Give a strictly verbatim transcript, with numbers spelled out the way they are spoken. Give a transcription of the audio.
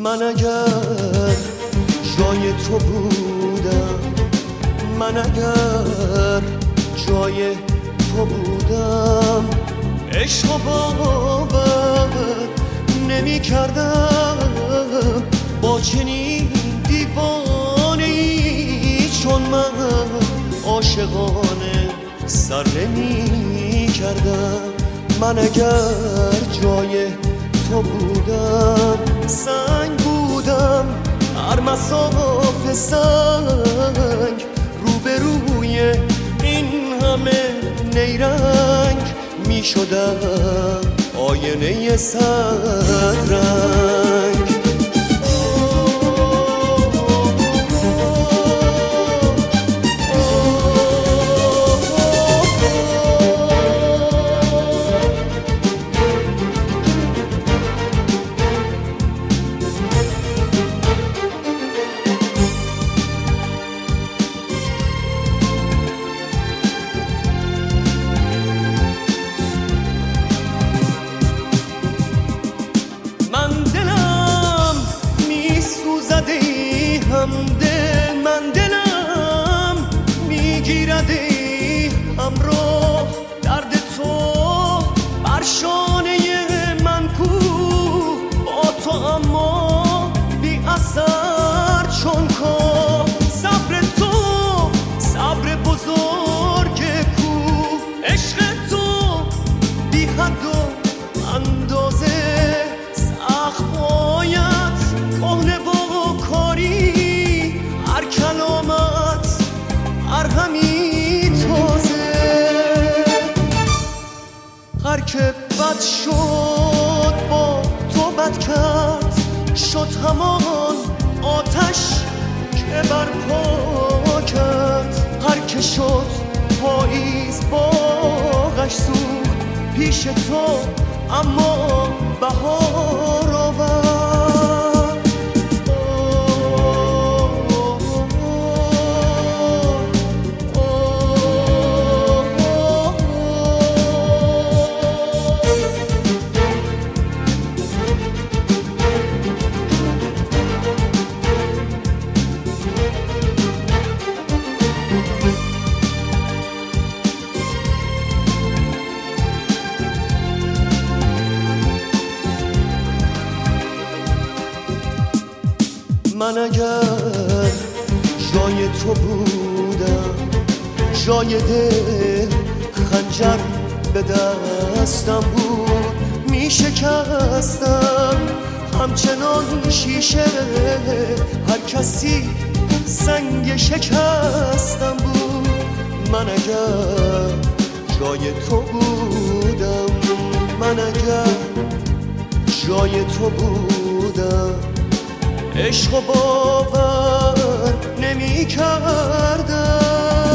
من اگر جای تو بودم، من اگر جای تو بودم، عشق و باور نمی کردم با چنین دیوانه‌ای چون من عاشقانه سر نمی کردم. من اگر جای تو بودم، سنگ بودم هر مسافه سنگ، روبروی این همه نیرنگ می شدم آینه صد رنگ. همده من دلم میگیرده همراه درد تو بر شانه من کو با تو، اما بی اثر چون کا صبر تو صبر بزرگ کو، عشق تو بی حد و اندازه سخت باید کهنه و کاری، هر کلامت هر همی تازه، هر که بد شد با تو بد کرد، شد همان آتش که برپا کرد، هر که شد پاییز باغش سوخت پیش تو، اما بهار آورد. من اگر جای تو بودم، جای دل خنجر به دستم بود، می شکستم همچنان شیشه، هر کسی سنگ شکستم بود. من اگر جای تو بودم، من اگر جای تو بودم، عشق و باور نمی کردم.